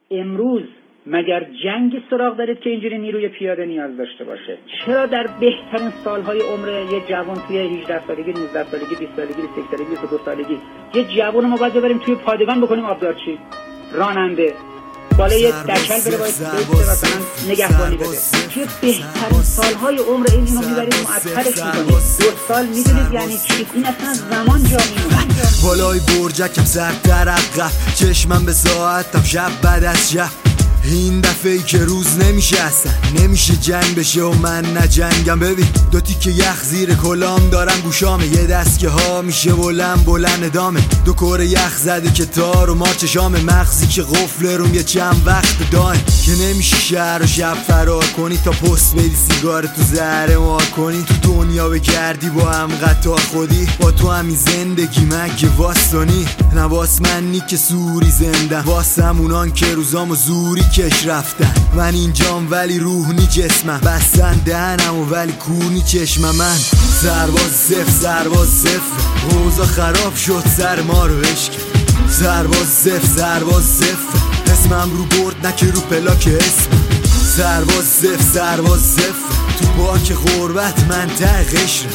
امروز مگر جنگی سراغ دارید که اینجوری نیروی پیاده نیاز داشته باشه؟ چرا در بهترین سالهای عمر یه جوان توی 18 سالگی، 19 سالگی، 20 سالگی، 21 سالگی، 22 سالگی یه جوان ما باید ببریم توی پادگان بکنیم آبدارچی، راننده، بالای یه دکل بره باید مثلا نگهبانی بده؟ توی بهترین سالهای عمر اینو میبرید معطلش میکنید. 2 سال میدونید یعنی چی؟ این اصلا زمان جا میمونه. بالای برجکم سر در عقب، چشمم به ساعتم شب بعد از شب. این دفعه ای که روز نمیشه اصلا، نمیشه جنگ بشه و من نجنگم. ببین 2 تیکه یخ زیر کلام دارم گوشامه، یه دست که ها میشه بلند ادامه. 2 کره یخ زده که تار و مارچ شامه، مغزی که قفل روم یه چند وقت دایم که نمیشه شهر و شب فرار کنی تا پست بدی سیگار تو زهره مار کنی. تو دنیا بگردی با هم قطار خودی، با تو همین زندگی مگه واستانی؟ نواس منی که سوری زندم، واسمونان که روزامو زوری کش رفتن. من اینجام ولی روح نی جسمم، بستن دهنم و ولی کونی چشمم. من سرباز صفر روزا خراب شد سر ما رو عشق. سرباز صفر اسمم رو برد نکه رو پلاک اسم. سرباز صفر تو باک غربت من ته قشرم.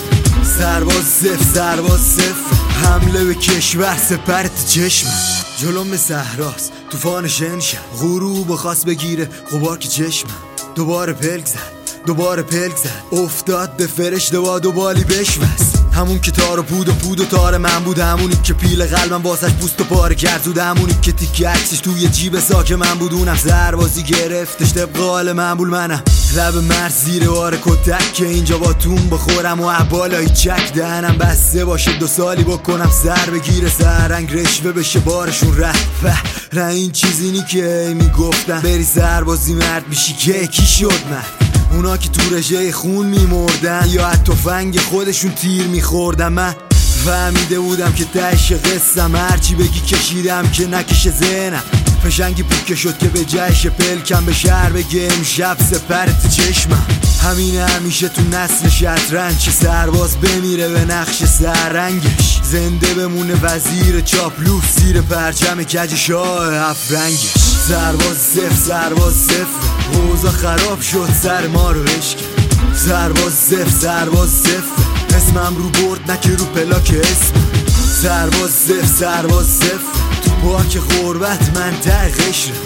سرباز صفر حمله به کشور سپرت چشمم. جلوم صحراست طوفان شنشم، غروب خواست بگیره غبار که چشمم. دوباره پلک زد افتاد به فرشته با 2 بالی بشوست. همون که تار و پود و تار من بود، همونی که پیل قلبم واسش پوست و پاره کرد زود، همونی که تیکی عکسش توی جیب ساک من بود. اونم سربازی گرفتش طبق حال معمول منم، لب مرز زیر بار کتک که اینجا با تون بخورم و عبالای چک. دهنم بسته باشه 2 سالی بکنم سر بگیره سرنگ رشوه بشه بارشون رفت. این چیزینی که میگفتن بری سربازی مرد میشی که کی شد مرد؟ اونا که تو رژه خون میمردن یا از تفنگ خودشون تیر میخوردن. من فهمیده بودم که تهش قصم، هرچی بگی کشیدم که نکشه ذهنم. فشنگی پوکه شد که به جهش پلکم به شهر بگه امشب سپرت چشمم. همینه همیشه تو نسل شطرنج، چه سرباز بمیره به نقش سررنگش، زنده بمونه وزیر چاپلوس زیر پرچم کج شاه افرنگش. سرباز صفر روزا خراب شد سر ما رو عشق. سرباز صفر اسمم رو برد نکه رو پلاک اسم. سرباز صفر تو باک غربت من ته قشرم.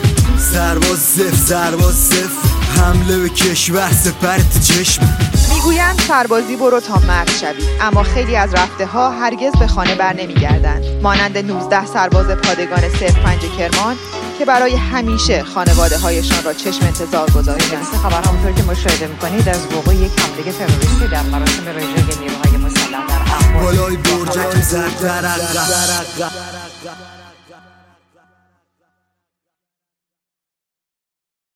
سرباز صفر حمله به کشور سپرت چشمم. میگویند سربازی برو تا مرد شوی، اما خیلی از رفته ها هرگز به خانه بر نمیگردند، مانند 19 سرباز پادگان 05 کرمان که برای همیشه خانواده هایشان را چشم انتظار گذاشتند. خبر همونطور که مشاهده میکنید از وقوع یک حمله تروریستی در مراسم رژه نیروهای مسلح در احوال بالای برجک زد در عقب.